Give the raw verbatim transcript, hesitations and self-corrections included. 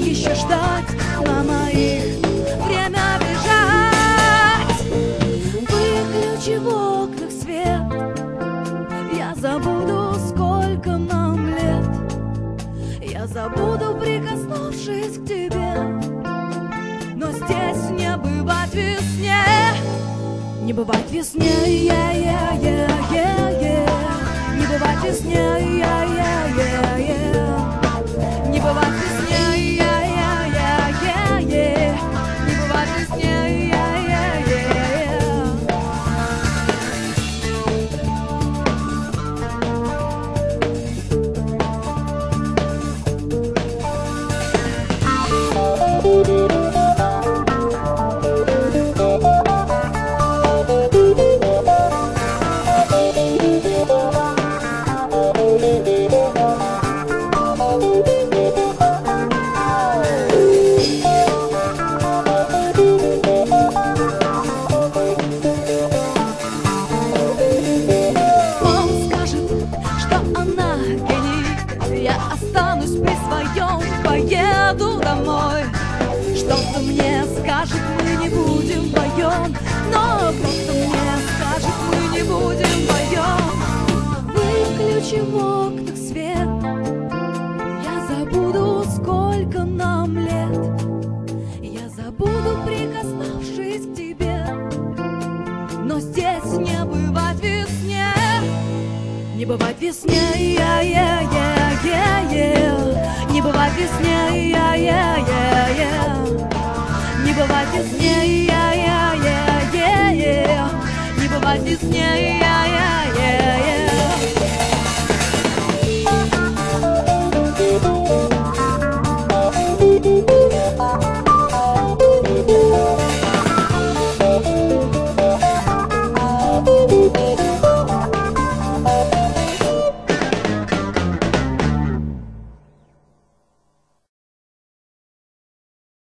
еще ждать на моих время бежать. Выключи в окнах свет, я забуду, сколько нам лет. Я забуду, прикоснувшись к тебе. Но здесь не бывать весне, не бывать весне, yeah, yeah, yeah, yeah, yeah. Не бывать весне, yeah, yeah, yeah, yeah. Не бывать весне, yeah, yeah, yeah, yeah, yeah. Не бывать весне, yeah, yeah, yeah, yeah. Останусь при своем, поеду домой. Что-то мне скажет, мы не будем вдвоем. Но просто мне скажет, мы не будем вдвоем. Выключи в окнах свет, я забуду, сколько нам лет. Я забуду, прикоснувшись к тебе. Но здесь не бывать весне, не бывать весне, я, я, я, я, я. Не бывать весне, я, я, я, я. Не бывать весне, я, я, я, я, я. Не бывать весне, я.